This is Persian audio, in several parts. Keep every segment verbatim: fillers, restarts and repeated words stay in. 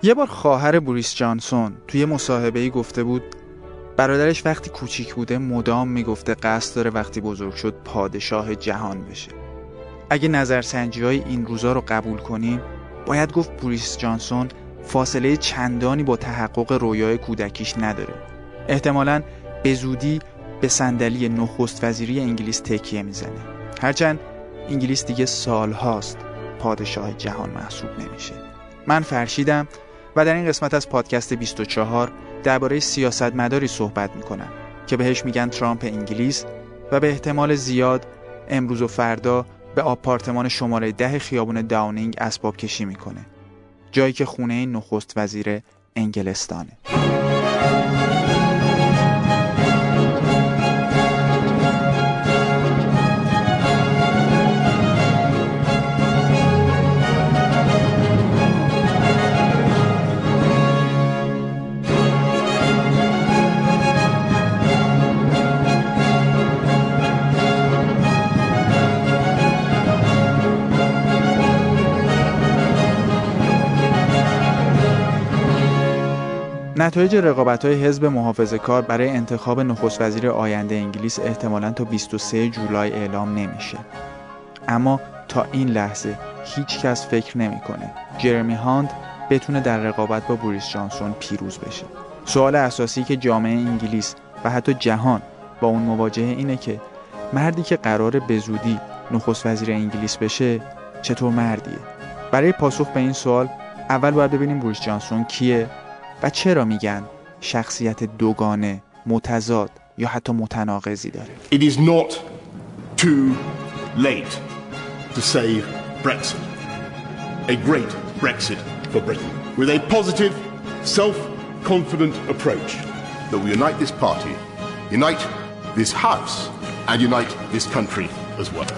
یه بار خواهر بوریس جانسون توی مصاحبه‌ای گفته بود برادرش وقتی کوچیک بوده مدام میگفته قصد داره وقتی بزرگ شد پادشاه جهان بشه. اگه نظرسنجی‌های این روزا رو قبول کنیم باید گفت بوریس جانسون فاصله چندانی با تحقق رویای کودکیش نداره. احتمالاً به زودی به صندلی نخست وزیری انگلیس تکیه میزنه. هرچند انگلیس دیگه سالهاست پادشاه جهان محسوب نمیشه. من فرشیدم و در این قسمت از پادکست بیست و چهار درباره سیاستمداری صحبت میکنم که بهش میگن ترامپ انگلیس و به احتمال زیاد امروز و فردا به آپارتمان شماره ده خیابون داونینگ اسباب کشی میکنه، جایی که خونه نخست وزیر انگلستانه. نتایج رقابت‌های حزب محافظه‌کار برای انتخاب نخست وزیر آینده انگلیس احتمالاً تا بیست و سوم جولای اعلام نمیشه. اما تا این لحظه هیچ کس فکر نمی‌کنه جرمی هاند بتونه در رقابت با بوریس جانسون پیروز بشه. سوال اساسی که جامعه انگلیس و حتی جهان با اون مواجهه اینه که مردی که قراره به زودی نخست وزیر انگلیس بشه چطور مردیه؟ برای پاسخ به این سوال اول باید ببینیم بوریس جانسون کیه و چرا میگن شخصیت دوگانه، متضاد یا حتی متناقضی داره. It is not too late to save Brexit. A great Brexit for Britain. With a positive, self-confident approach that will unite this party, unite this house and unite this country as well.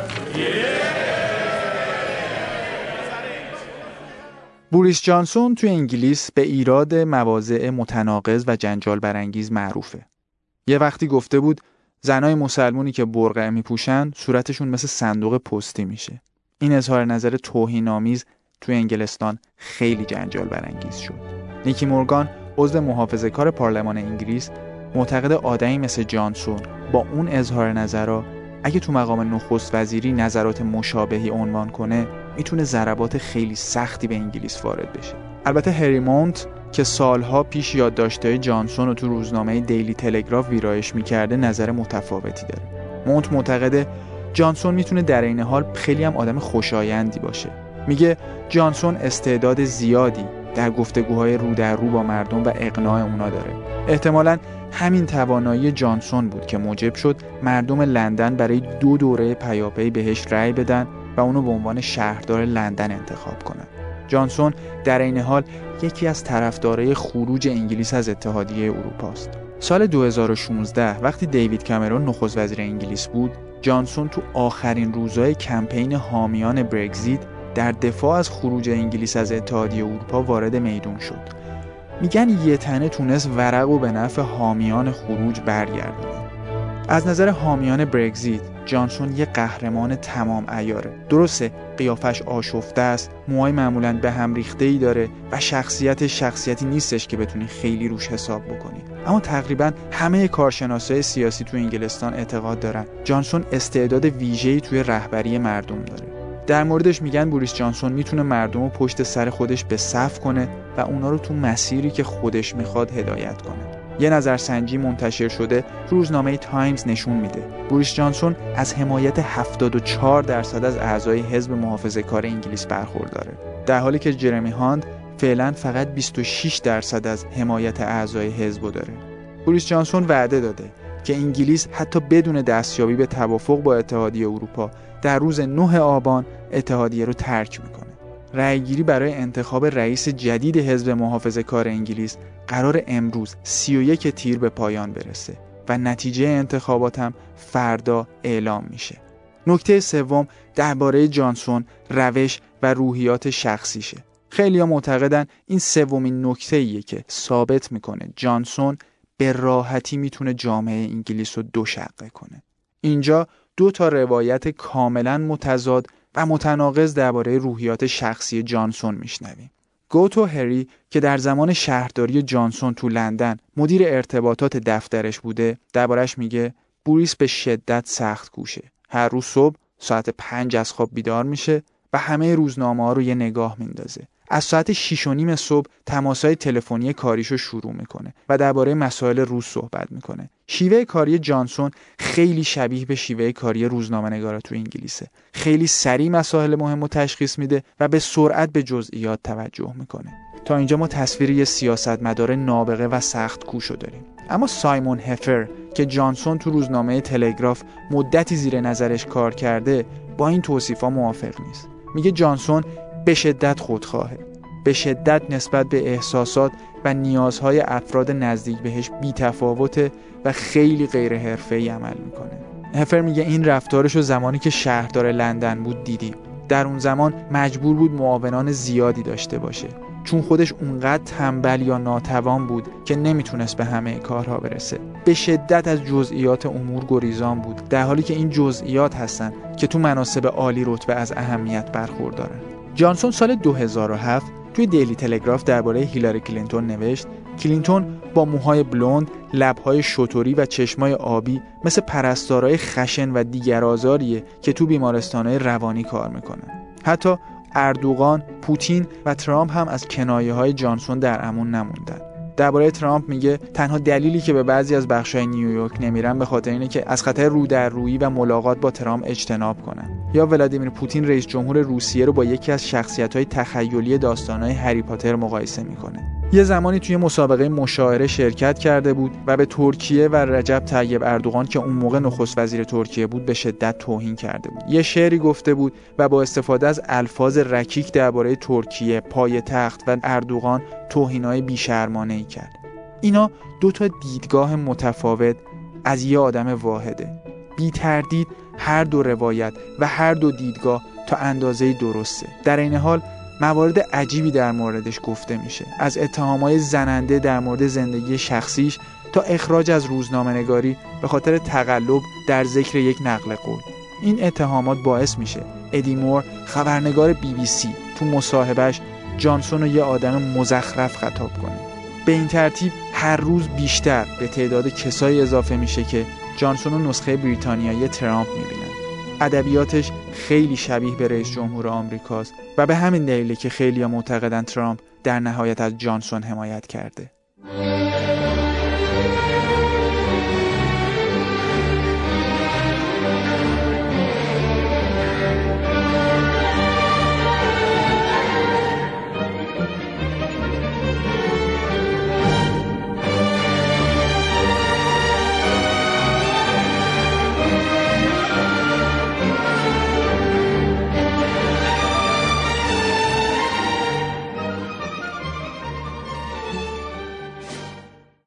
بوریس جانسون توی انگلیس به ایراد مواضع متناقض و جنجال برانگیز معروفه. یه وقتی گفته بود زنای مسلمونی که برقع میپوشن صورتشون مثل صندوق پستی میشه. این اظهار نظر توهین‌آمیز توی انگلستان خیلی جنجال برانگیز شد. نیکی مورگان عضو محافظه‌کار پارلمان انگلیس معتقد آدمی مثل جانسون با اون اظهار نظرها اگه تو مقام نخست وزیری نظرات مشابهی عنوان کنه میتونه ضربات خیلی سختی به انگلیس وارد بشه. البته هری مونت که سالها پیش یادداشت‌های جانسون رو تو روزنامه دیلی تلگراف ویرایش میکرده نظر متفاوتی داره. مونت معتقده جانسون میتونه در این حال خیلی هم آدم خوشایندی باشه. میگه جانسون استعداد زیادی در گفتگوهای رو در رو با مردم و اقناع اونا داره. احتمالاً همین توانایی جانسون بود که موجب شد مردم لندن برای دو دوره پیاپی بهش رأی بدن و اونو به عنوان شهردار لندن انتخاب کنن. جانسون در این حال یکی از طرفدارای خروج انگلیس از اتحادیه اروپا است. سال دو هزار و شانزده وقتی دیوید کامرون نخست وزیر انگلیس بود، جانسون تو آخرین روزهای کمپین حامیان برگزیت در دفاع از خروج انگلیس از اتحادیه اروپا وارد میدون شد. میگن یه تنه تونست ورقو به نفع حامیان خروج برگردونه. از نظر حامیان برگزیت جانسون یه قهرمان تمام عیاره. درسته قیافش آشفته است، موهای معمولاً به هم ریخته‌ای داره و شخصیت شخصیتی نیستش که بتونی خیلی روش حساب بکنی. اما تقریباً همه کارشناسای سیاسی تو انگلستان اعتقاد دارن جانسون استعداد ویژه‌ای توی رهبری مردم داره. در موردش میگن بوریس جانسون میتونه مردم رو پشت سر خودش به صف کنه و اونا رو تو مسیری که خودش میخواد هدایت کنه. یه نظرسنجی منتشر شده روزنامه تایمز نشون میده بوریس جانسون از حمایت هفتاد و چهار درصد از اعضای حزب محافظه‌کار انگلیس برخورداره، در حالی که جرمی هاند فعلا فقط بیست و شش درصد از حمایت اعضای حزب داره. بوریس جانسون وعده داده که انگلیس حتی بدون دستیابی به توافق با اتحادیه اروپا در روز نه آبان اتحادیه رو ترک میکنه. رأیگیری برای انتخاب رئیس جدید حزب محافظه‌کار انگلیس قرار امروز سی و یک تیر به پایان برسه و نتیجه انتخابات هم فردا اعلام میشه. نکته سوم درباره جانسون روش و روحیات شخصیشه. خیلی‌ها معتقدن این سومین نکته‌ایه که ثابت میکنه جانسون به راحتی میتونه جامعه انگلیس رو دو شقه کنه. اینجا دو تا روایت کاملا متضاد و متناقض درباره روحیات شخصی جانسون میشنویم. گوتو هری که در زمان شهرداری جانسون تو لندن مدیر ارتباطات دفترش بوده، دربارش میگه بوریس به شدت سخت کوشه. هر روز صبح ساعت پنج از خواب بیدار میشه و همه روزنامه‌ها رو یه نگاه میندازه. از ساعت شیش و نیم صبح تماس‌های تلفنی کاریشو شروع میکنه و درباره مسائل روز صحبت میکنه. شیوه کاری جانسون خیلی شبیه به شیوه کاری روزنامه‌نگارا تو انگلیسه. خیلی سریع مسائل مهم رو تشخیص میده و به سرعت به جزئیات توجه میکنه. تا اینجا ما تصویر یه سیاستمدار نابغه و سخت کوشو داریم. اما سایمون هفر که جانسون تو روزنامه تلگراف مدتی زیر نظرش کار کرده، با این توصیفا موافق نیست. میگه جانسون به شدت خودخواهه، به شدت نسبت به احساسات و نیازهای افراد نزدیک بهش بی‌تفاوته و خیلی غیر حرفه‌ای عمل میکنه. هفر میگه این رفتارشو زمانی که شهردار لندن بود دیدیم. در اون زمان مجبور بود معاونان زیادی داشته باشه، چون خودش اونقدر تنبل یا ناتوان بود که نمیتونست به همه کارها برسه. به شدت از جزئیات امور گریزان بود، در حالی که این جزئیات هستن که تو مناصب عالی رتبه از اهمیت برخوردارن. جانسون سال دو هزار و هفت توی دیلی تلگراف درباره هیلاری کلینتون نوشت: کلینتون با موهای بلوند، لب‌های شتری و چشمای آبی مثل پرستارای خشن و دیگر آزاریه که تو بیمارستان‌های روانی کار میکنن. حتی اردوغان، پوتین و ترامپ هم از کنایه‌های جانسون در امان نموندن. درباره ترامپ میگه تنها دلیلی که به بعضی از بخشای نیویورک نمیرن به خاطر اینه که از خطر رو در رویی و ملاقات با ترامپ اجتناب کنن. یا ولادیمیر پوتین رئیس جمهور روسیه رو با یکی از شخصیت‌های تخیلی داستان‌های هری پاتر مقایسه میکنه. یه زمانی توی مسابقه مشاعره شرکت کرده بود و به ترکیه و رجب طیب اردوغان که اون موقع نخست وزیر ترکیه بود به شدت توهین کرده بود. یه شعری گفته بود و با استفاده از الفاظ رکیک درباره ترکیه، پایتخت و اردوغان توهینای بی‌شرمانه‌ای کرد. اینا دو تا دیدگاه متفاوت از یه آدم واحده. بی تردید هر دو روایت و هر دو دیدگاه تا اندازه‌ای درسته. در این حال موارد عجیبی در موردش گفته میشه، از اتهامات زننده در مورد زندگی شخصیش تا اخراج از روزنامه‌نگاری به خاطر تقلب در ذکر یک نقل قول. این اتهامات باعث میشه ادی مور، خبرنگار بی بی سی، تو مصاحبهش جانسون رو یه آدم مزخرف خطاب کنه. به این ترتیب هر روز بیشتر به تعداد کسایی اضافه میشه که جانسون رو نسخه بریتانیایی ترامپ میبینن. ادبیاتش خیلی شبیه به رئیس جمهور آمریکاست و به همین دلیله که خیلی‌ها معتقدن ترامپ در نهایت از جانسون حمایت کرده.